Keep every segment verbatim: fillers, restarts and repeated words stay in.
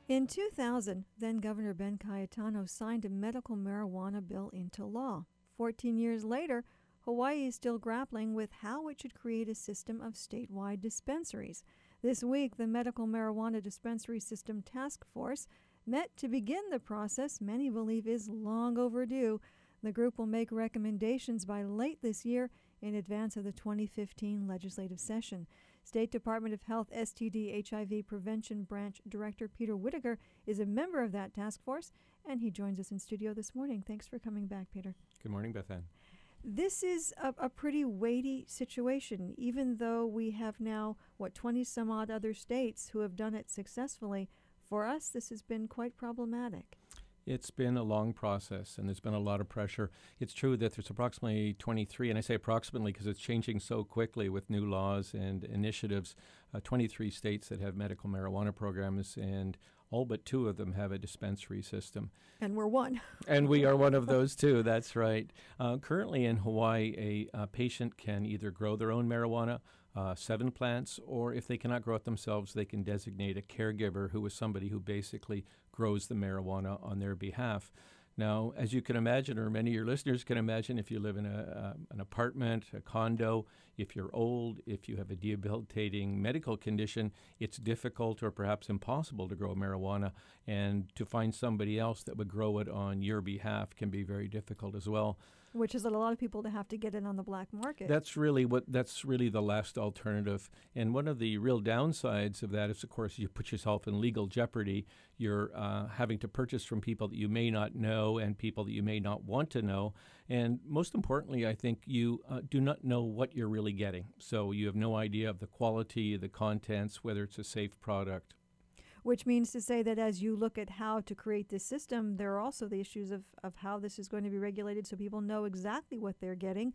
In two thousand, then Governor Ben Cayetano signed a medical marijuana bill into law. Fourteen years later, Hawaii is still grappling with how it should create a system of statewide dispensaries. This week, the Medical Marijuana Dispensary System Task Force met to begin the process many believe is long overdue. The group will make recommendations by late this year in advance of the twenty fifteen legislative session. State Department of Health S T D H I V Prevention Branch Director Peter Whitaker is a member of that task force, and he joins us in studio this morning. Thanks for coming back, Peter. Good morning, Beth Ann. This is a, a pretty weighty situation, even though we have now, what, twenty some odd other states who have done it successfully. For us, this has been quite problematic. It's been a long process, and there's been a lot of pressure. It's true that there's approximately twenty-three, and I say approximately because it's changing so quickly with new laws and initiatives, uh, twenty-three states that have medical marijuana programs, and all but two of them have a dispensary system. And we're one. And we are one of those too, that's right. Uh, currently in Hawaii, a, a patient can either grow their own marijuana, uh, seven plants, or if they cannot grow it themselves, they can designate a caregiver who is somebody who basically grows the marijuana on their behalf. Now, as you can imagine, or many of your listeners can imagine, if you live in a, uh, an apartment, a condo, if you're old, if you have a debilitating medical condition, it's difficult or perhaps impossible to grow marijuana. And to find somebody else that would grow it on your behalf can be very difficult as well. Which is a lot of people to have to get it on the black market. That's really what. That's really the last alternative. And one of the real downsides of that is, of course, you put yourself in legal jeopardy. You're uh, having to purchase from people that you may not know and people that you may not want to know. And most importantly, I think you uh, do not know what you're really getting. So you have no idea of the quality, the contents, whether it's a safe product. Which means to say that as you look at how to create this system, there are also the issues of, of how this is going to be regulated so people know exactly what they're getting,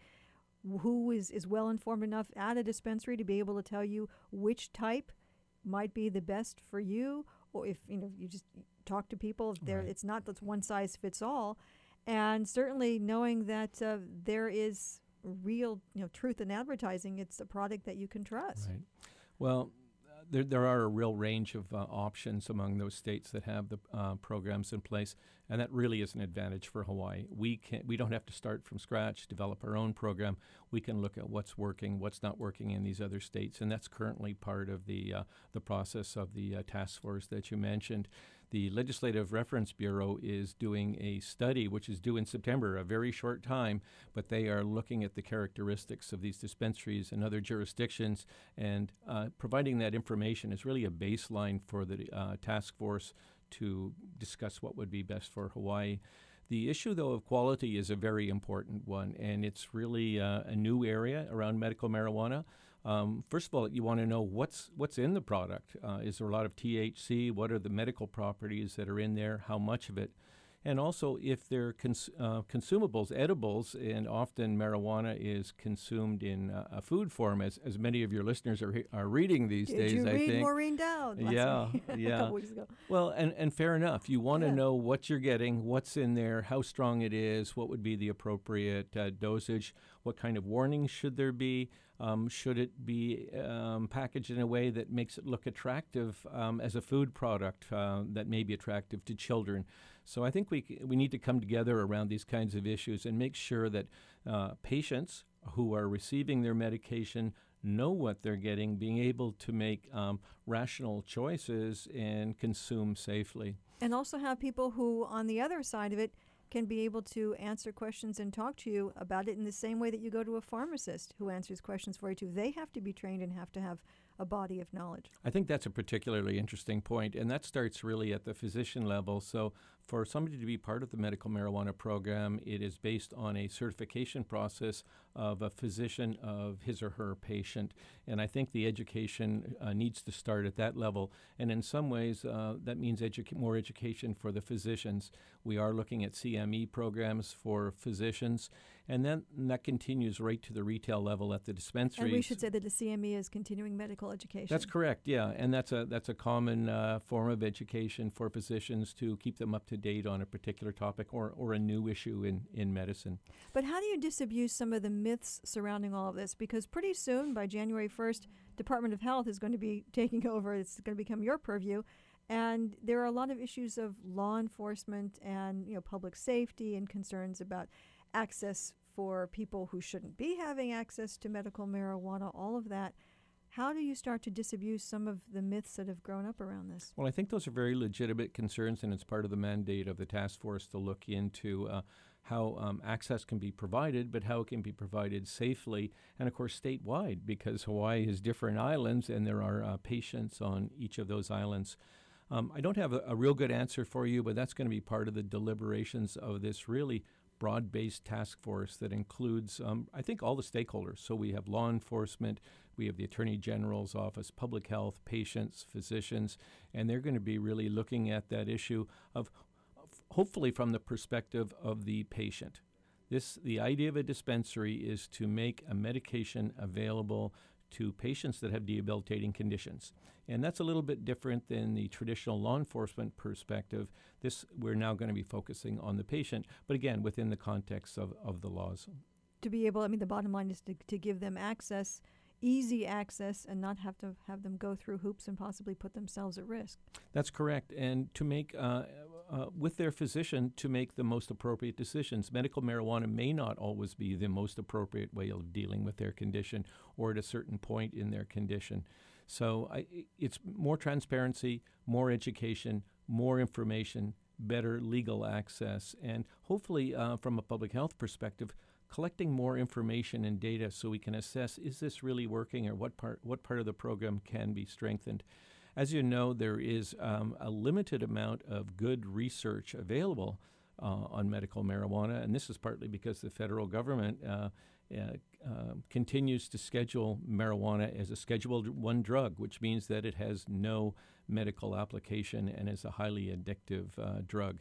who is, is well-informed enough at a dispensary to be able to tell you which type might be the best for you, or if you know you just talk to people, there Right. it's not that one size fits all. And certainly knowing that uh, there is real you know truth in advertising, it's a product that you can trust. Right. Well, There, there are a real range of uh, options among those states that have the uh, programs in place, and that really is an advantage for Hawaii. We can we don't have to start from scratch, develop our own program. We can look at what's working, what's not working in these other states, and that's currently part of the uh, the process of the uh, task force that you mentioned. The Legislative Reference Bureau is doing a study, which is due in September, a very short time, but they are looking at the characteristics of these dispensaries and other jurisdictions, and uh, providing that information is really a baseline for the uh, task force to discuss what would be best for Hawaii. The issue, though, of quality is a very important one, and it's really uh, a new area around medical marijuana. Um, first of all, you want to know what's what's in the product. Uh, is there a lot of T H C? What are the medical properties that are in there? How much of it? And also, if they're cons- uh, consumables, edibles, and often marijuana is consumed in uh, a food form, as, as many of your listeners are he- are reading these Did days, you I read think. Maureen Dowd last Yeah, week, a yeah. couple weeks ago? Well, and, and fair enough. You want to Yeah. know what you're getting, what's in there, how strong it is, what would be the appropriate uh, dosage, what kind of warnings should there be. Um, should it be um, packaged in a way that makes it look attractive um, as a food product uh, that may be attractive to children? So I think we c- we need to come together around these kinds of issues and make sure that uh, patients who are receiving their medication know what they're getting, being able to make um, rational choices and consume safely. And also have people who, on the other side of it, can be able to answer questions and talk to you about it in the same way that you go to a pharmacist who answers questions for you too. They have to be trained and have to have a body of knowledge. I think that's a particularly interesting point, and that starts really at the physician level. So for somebody to be part of the medical marijuana program, it is based on a certification process of a physician of his or her patient. And I think the education uh, needs to start at that level. And in some ways, uh, that means edu- more education for the physicians. We are looking at C M E programs for physicians, and then and that continues right to the retail level at the dispensaries. And we should say that the C M E is continuing medical education. That's correct, yeah, and that's a that's a common uh, form of education for physicians to keep them up to date on a particular topic or, or a new issue in, in medicine. But how do you disabuse some of the myths surrounding all of this? Because pretty soon, by January first, Department of Health is going to be taking over. It's going to become your purview. And there are a lot of issues of law enforcement and, you know, public safety and concerns about access for people who shouldn't be having access to medical marijuana, all of that. How do you start to disabuse some of the myths that have grown up around this? Well, I think those are very legitimate concerns, and it's part of the mandate of the task force to look into uh, how um, access can be provided, but how it can be provided safely, and of course statewide, because Hawaii has different islands, and there are uh, patients on each of those islands. Um, I don't have a, a real good answer for you, but that's going to be part of the deliberations of this really broad-based task force that includes, um, I think, all the stakeholders. So we have law enforcement, we have the Attorney General's office, public health, patients, physicians, and they're going to be really looking at that issue of, of hopefully from the perspective of the patient. This, the idea of a dispensary is to make a medication available to patients that have debilitating conditions. And that's a little bit different than the traditional law enforcement perspective. This, we're now going to be focusing on the patient, but again, within the context of, of the laws. To be able, I mean, the bottom line is to, to give them access, easy access, and not have to have them go through hoops and possibly put themselves at risk. That's correct. And to make, uh, uh, with their physician, to make the most appropriate decisions. Medical marijuana may not always be the most appropriate way of dealing with their condition or at a certain point in their condition. So I, it's more transparency, more education, more information, better legal access, and hopefully uh, from a public health perspective, collecting more information and data so we can assess, is this really working, or what part what part of the program can be strengthened. As you know, there is um, a limited amount of good research available uh, on medical marijuana, and this is partly because the federal government uh, uh, uh, continues to schedule marijuana as a Schedule One drug, which means that it has no medical application and is a highly addictive uh, drug.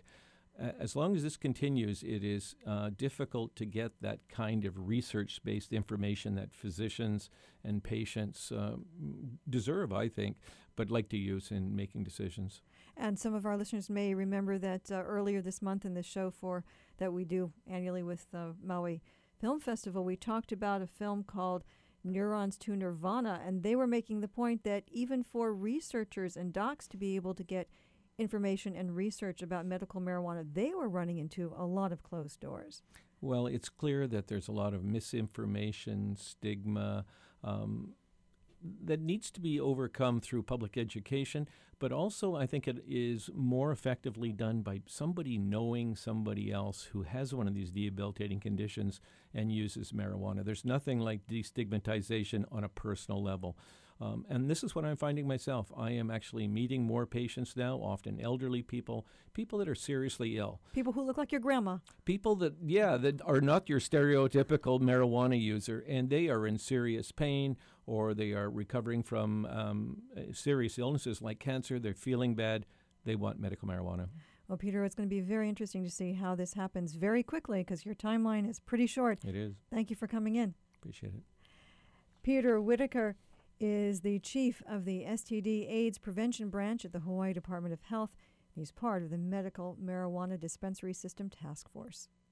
As long as this continues, it is uh, difficult to get that kind of research-based information that physicians and patients uh, deserve, I think, but like to use in making decisions. And some of our listeners may remember that uh, earlier this month in the show for that we do annually with uh, Maui Film Festival, we talked about a film called Neurons to Nirvana, and they were making the point that even for researchers and docs to be able to get information and research about medical marijuana, they were running into a lot of closed doors. Well, it's clear that there's a lot of misinformation, stigma, um, that needs to be overcome through public education, but also I think it is more effectively done by somebody knowing somebody else who has one of these debilitating conditions and uses marijuana. There's nothing like destigmatization on a personal level. Um, and this is what I'm finding myself. I am actually meeting more patients now, often elderly people, people that are seriously ill. People who look like your grandma. People that, yeah, that are not your stereotypical marijuana user, and they are in serious pain, or they are recovering from um, serious illnesses like cancer. They're feeling bad. They want medical marijuana. Well, Peter, it's going to be very interesting to see how this happens very quickly because your timeline is pretty short. It is. Thank you for coming in. Appreciate it. Peter Whitaker is the chief of the S T D AIDS Prevention Branch at the Hawaii Department of Health. He's part of the Medical Marijuana Dispensary System Task Force.